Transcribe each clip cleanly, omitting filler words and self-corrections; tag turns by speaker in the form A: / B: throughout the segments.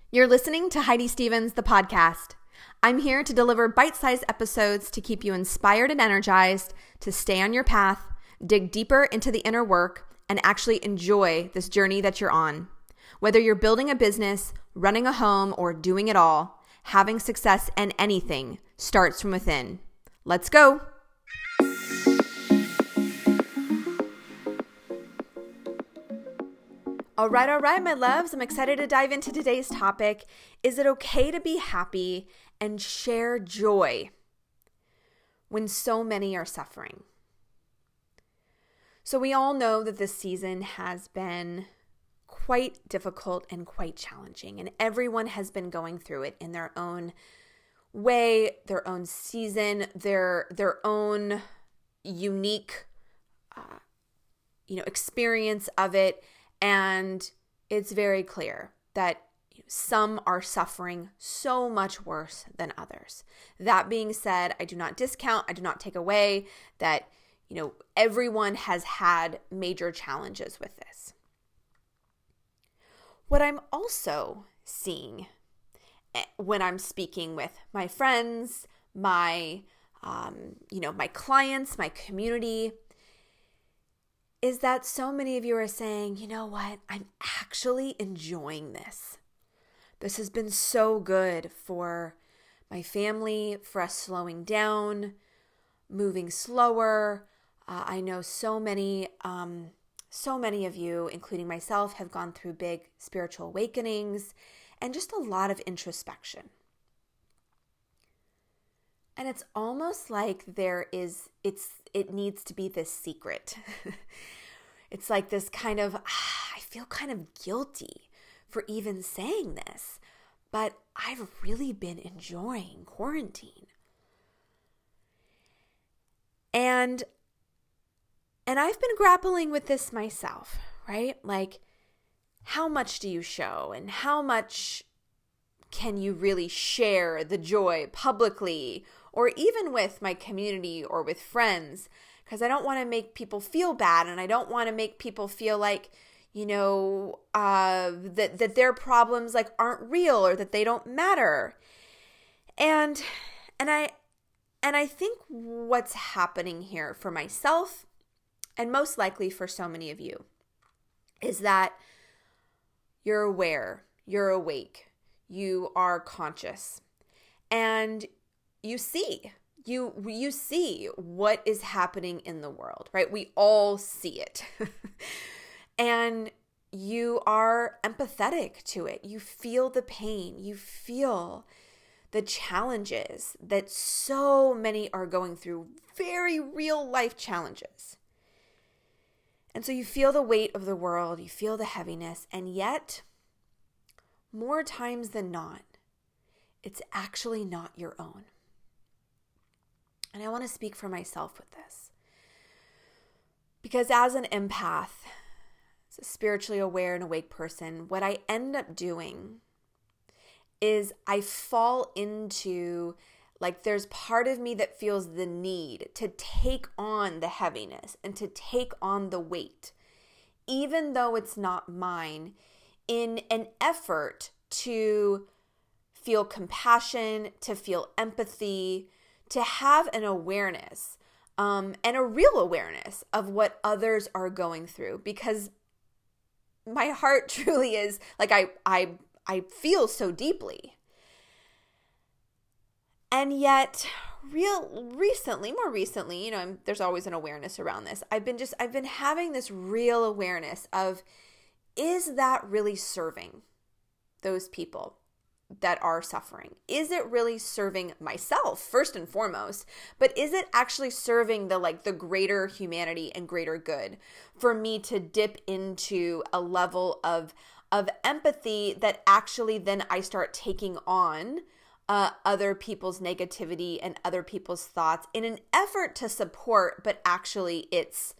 A: You're listening to Heidi Stevens, the podcast. I'm here to deliver bite-sized episodes to keep you inspired and energized, to stay on your path, dig deeper into the inner work, and actually enjoy this journey that you're on. Whether you're building a business, running a home, or doing it all, having success in anything starts from within. Let's go. All right, my loves. I'm excited to dive into today's topic. Is it okay to be happy and share joy when so many are suffering? So we all know that this season has been quite difficult and quite challenging, and everyone has been going through it in their own way, their own season, their own unique, experience of it. And it's very clear that some are suffering so much worse than others. That being said, I do not discount, I do not take away that, everyone has had major challenges with this. What I'm also seeing when I'm speaking with my friends, my clients, my community, is that so many of you are saying, you know what, I'm actually enjoying this. This has been so good for my family, for us slowing down, moving slower. I know so many of you, including myself, have gone through big spiritual awakenings and just a lot of introspection. And it's almost like it needs to be this secret. It's like this kind of, I feel kind of guilty for even saying this, but I've really been enjoying quarantine. And I've been grappling with this myself, right? Like, how much do you show and how much can you really share the joy publicly or even with my community or with friends? Because I don't want to make people feel bad, and I don't want to make people feel like, that their problems aren't real or that they don't matter. And I think what's happening here for myself, and most likely for so many of you, is that you're aware, you're awake, you are conscious, and you see what is happening in the world, right? We all see it. And you are empathetic to it. You feel the pain. You feel the challenges that so many are going through, very real life challenges. And so you feel the weight of the world, you feel the heaviness, and yet, more times than not, it's actually not your own. And I want to speak for myself with this. Because as an empath, as a spiritually aware and awake person, what I end up doing is I fall into, there's part of me that feels the need to take on the heaviness and to take on the weight, even though it's not mine, in an effort to feel compassion, to feel empathy, to have an awareness, and a real awareness of what others are going through. Because my heart truly is, I feel so deeply. And yet, more recently, there's always an awareness around this. I've been having this real awareness of, is that really serving those people that are suffering? Is it really serving myself first and foremost? But is it actually serving the greater humanity and greater good for me to dip into a level of empathy that actually then I start taking on other people's negativity and other people's thoughts in an effort to support, but actually it's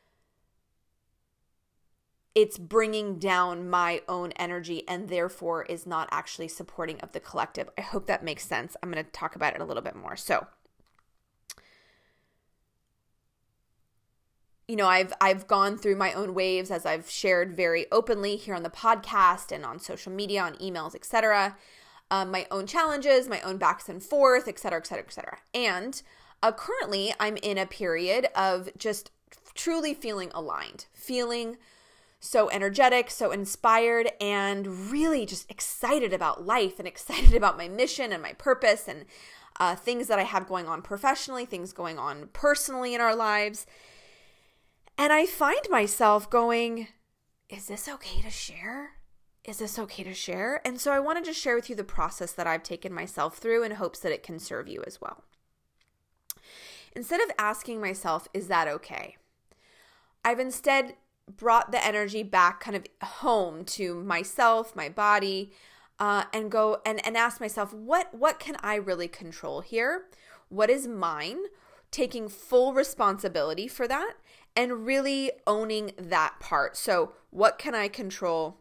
A: bringing down my own energy and therefore is not actually supporting of the collective. I hope that makes sense. I'm going to talk about it a little bit more. So I've gone through my own waves, as I've shared very openly here on the podcast and on social media, on emails, etc. My own challenges, my own backs and forth, etc., etc., etc. And currently, I'm in a period of just truly feeling aligned, feeling so energetic, so inspired, and really just excited about life and excited about my mission and my purpose and things that I have going on professionally, things going on personally in our lives. And I find myself going, is this okay to share? Is this okay to share? And so I wanted to share with you the process that I've taken myself through in hopes that it can serve you as well. Instead of asking myself, is that okay? I've instead brought the energy back kind of home to myself, my body, and go and ask myself, what can I really control here? What is mine? Taking full responsibility for that and really owning that part. So what can I control?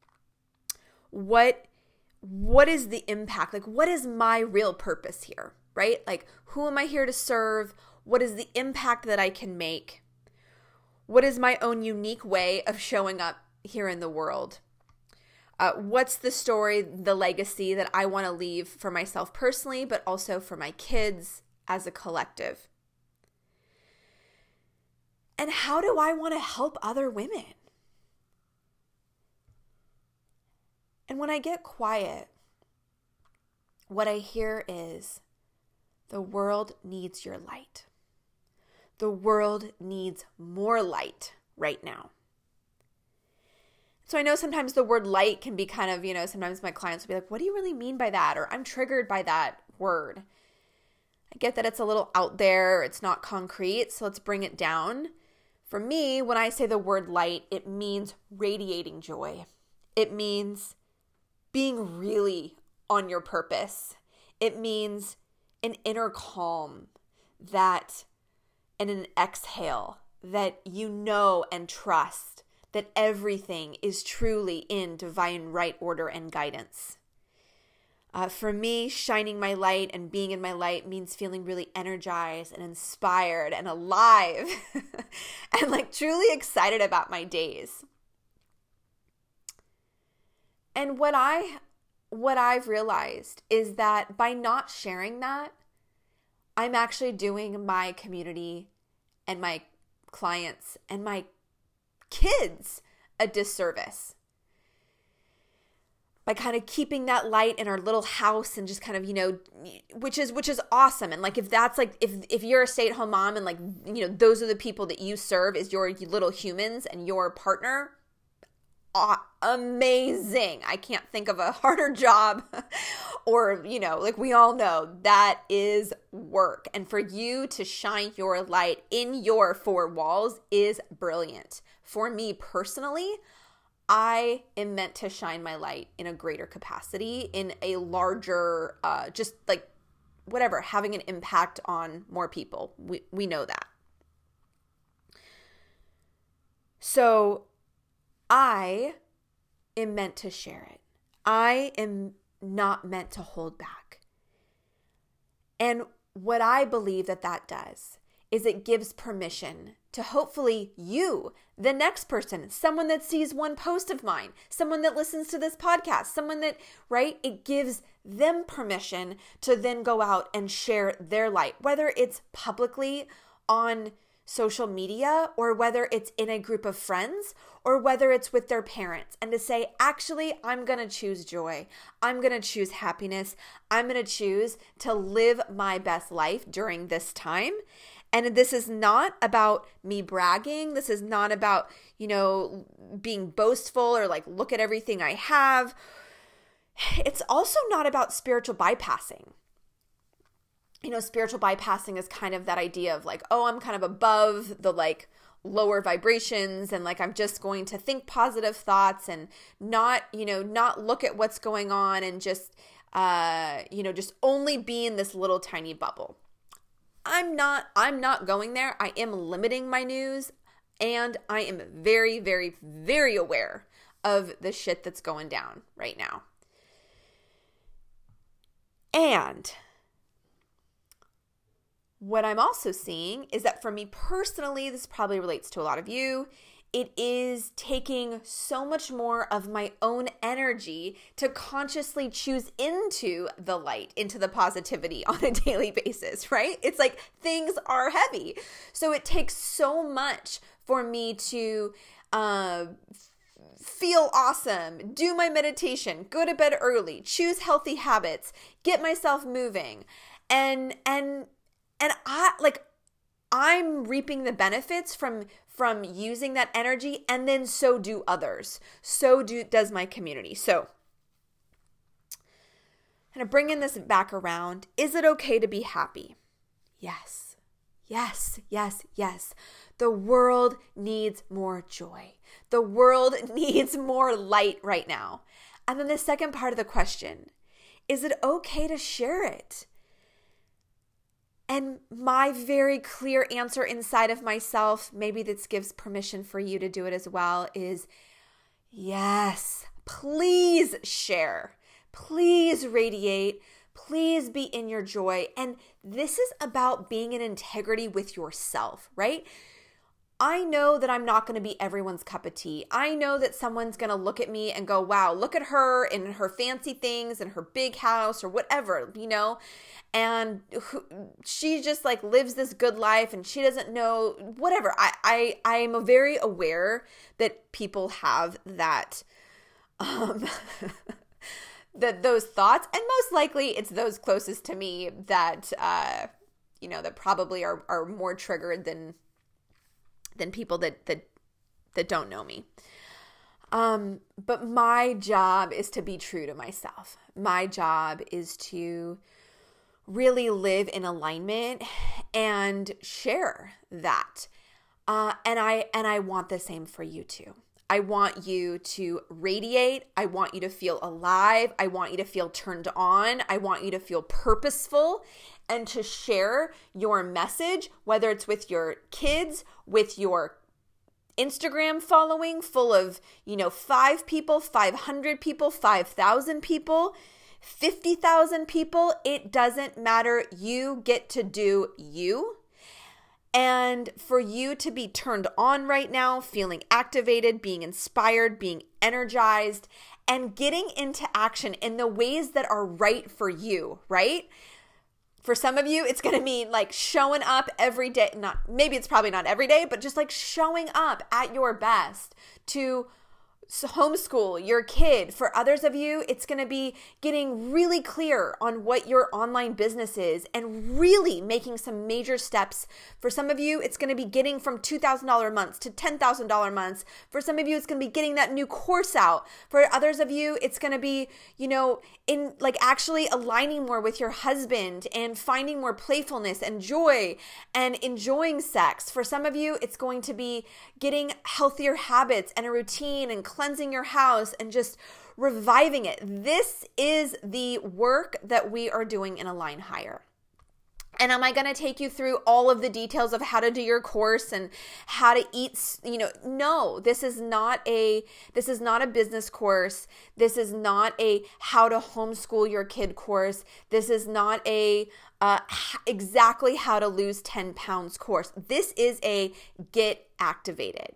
A: What is the impact? Like, what is my real purpose here, right? Like, who am I here to serve? What is the impact that I can make? What is my own unique way of showing up here in the world? What's the story, the legacy that I want to leave for myself personally, but also for my kids as a collective? And how do I want to help other women? And when I get quiet, what I hear is, the world needs your light. The world needs more light right now. So I know sometimes the word light can be kind of, sometimes my clients will be like, what do you really mean by that? Or I'm triggered by that word. I get that it's a little out there. It's not concrete. So let's bring it down. For me, when I say the word light, it means radiating joy. It means being really on your purpose. It means an inner calm and an exhale that you know and trust that everything is truly in divine right order and guidance. For me, shining my light and being in my light means feeling really energized and inspired and alive and like truly excited about my days. And what I've realized is that by not sharing that, I'm actually doing my community and my clients and my kids a disservice by kind of keeping that light in our little house and just kind of, which is awesome. And like, if that's like, if you're a stay-at-home mom and like, those are the people that you serve as your little humans and your partner, amazing. I can't think of a harder job or, like we all know that is work. And for you to shine your light in your four walls is brilliant. For me personally, I am meant to shine my light in a greater capacity, in a larger, just like whatever, having an impact on more people. We know that. So I am meant to share it. I am not meant to hold back. And what I believe that does is it gives permission to hopefully you, the next person, someone that sees one post of mine, someone that listens to this podcast, someone that, right? It gives them permission to then go out and share their light, whether it's publicly on social media or whether it's in a group of friends or whether it's with their parents, and to say, actually, I'm going to choose joy. I'm going to choose happiness. I'm going to choose to live my best life during this time. And this is not about me bragging. This is not about, being boastful or like, look at everything I have. It's also not about spiritual bypassing. Spiritual bypassing is kind of that idea of like, oh, I'm kind of above the like lower vibrations and like I'm just going to think positive thoughts and not look at what's going on and just, just only be in this little tiny bubble. I'm not going there. I am limiting my news, and I am very, very, very aware of the shit that's going down right now. And What I'm also seeing is that for me personally, this probably relates to a lot of you, it is taking so much more of my own energy to consciously choose into the light, into the positivity on a daily basis, right? It's like things are heavy. So it takes so much for me to feel awesome, do my meditation, go to bed early, choose healthy habits, get myself moving. And I'm reaping the benefits from using that energy, and then so do others. Does my community. So kind of bringing this back around, is it okay to be happy? Yes. Yes, yes, yes. The world needs more joy. The world needs more light right now. And then the second part of the question, is it okay to share it? And my very clear answer inside of myself, maybe this gives permission for you to do it as well, is yes, please share. Please radiate. Please be in your joy. And this is about being in integrity with yourself, right? I know that I'm not going to be everyone's cup of tea. I know that someone's going to look at me and go, wow, look at her and her fancy things and her big house or whatever, and she just like lives this good life and she doesn't know whatever. I am very aware that people have that, that those thoughts, and most likely it's those closest to me that, that probably are more triggered than people that don't know me. But my job is to be true to myself. My job is to really live in alignment and share that. And I want the same for you too. I want you to radiate. I want you to feel alive. I want you to feel turned on. I want you to feel purposeful and to share your message, whether it's with your kids, with your Instagram following full of, 5 people, 500 people, 5,000 people, 50,000 people. It doesn't matter. You get to do you. And for you to be turned on right now, feeling activated, being inspired, being energized, and getting into action in the ways that are right for you, right? For some of you, it's going to mean like showing up every day. Maybe it's probably not every day, but just like showing up at your best to homeschool your kid. For others of you, it's going to be getting really clear on what your online business is and really making some major steps. For some of you, it's going to be getting from $2,000 months to $10,000 months. For some of you, it's going to be getting that new course out. For others of you, it's going to be, in like actually aligning more with your husband and finding more playfulness and joy and enjoying sex. For some of you, it's going to be getting healthier habits and a routine and cleansing your house and just reviving it. This is the work that we are doing in Align Higher. And am I going to take you through all of the details of how to do your course and how to eat? No, this is not a business course. This is not a how to homeschool your kid course. This is not a exactly how to lose 10 pounds course. This is a get activated,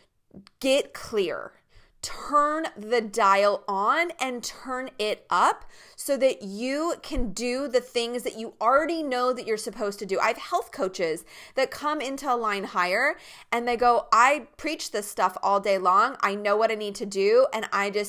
A: get clear, turn the dial on and turn it up so that you can do the things that you already know that you're supposed to do. I have health coaches that come into Align Higher and they go, I preach this stuff all day long. I know what I need to do. And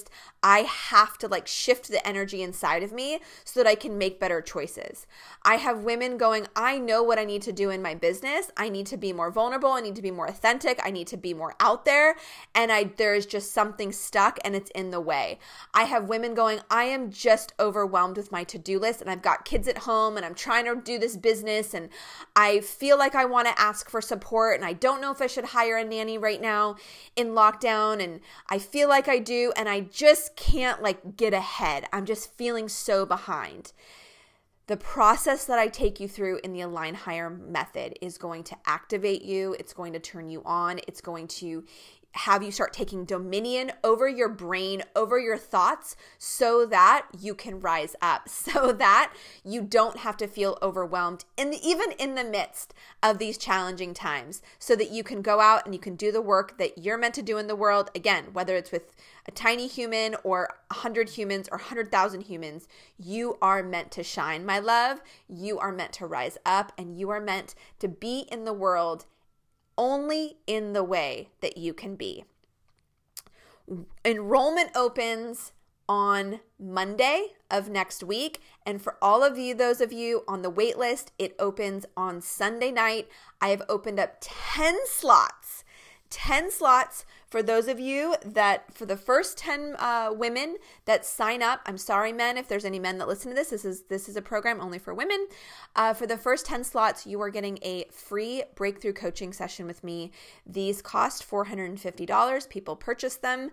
A: I have to like shift the energy inside of me so that I can make better choices. I have women going, I know what I need to do in my business. I need to be more vulnerable. I need to be more authentic. I need to be more out there. And there's just something stuck and it's in the way. I have women going, I am just overwhelmed with my to-do list and I've got kids at home and I'm trying to do this business and I feel like I want to ask for support and I don't know if I should hire a nanny right now in lockdown and I feel like I do and I just can't like get ahead. I'm just feeling so behind. The process that I take you through in the Align Higher method is going to activate you. It's going to turn you on. It's going to have you start taking dominion over your brain, over your thoughts, so that you can rise up, so that you don't have to feel overwhelmed even in the midst of these challenging times, so that you can go out and you can do the work that you're meant to do in the world. Again, whether it's with a tiny human or 100 humans or 100,000 humans, you are meant to shine, my love. You are meant to rise up, and you are meant to be in the world only in the way that you can be. Enrollment opens on Monday of next week. And for all of you, those of you on the wait list, it opens on Sunday night. I have opened up 10 slots. 10 slots for those of you that, for the first 10 women that sign up. I'm sorry, men, if there's any men that listen to this. This is a program only for women. For the first 10 slots, you are getting a free breakthrough coaching session with me. These cost $450. People purchase them.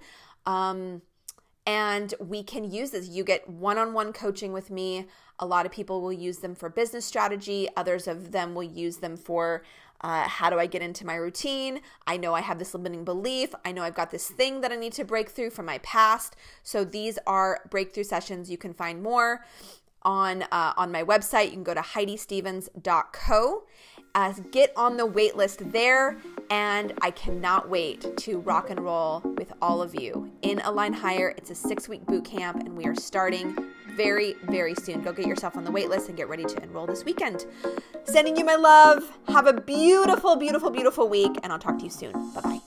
A: And we can use this. You get one-on-one coaching with me. A lot of people will use them for business strategy. Others of them will use them for how do I get into my routine? I know I have this limiting belief. I know I've got this thing that I need to break through from my past. So these are breakthrough sessions. You can find more on my website. You can go to HeidiStevens.co. Get on the wait list there, and I cannot wait to rock and roll with all of you in Align Higher. It's a 6-week boot camp, and we are starting very, very soon. Go get yourself on the wait list and get ready to enroll this weekend. Sending you my love. Have a beautiful, beautiful, beautiful week, and I'll talk to you soon. Bye-bye.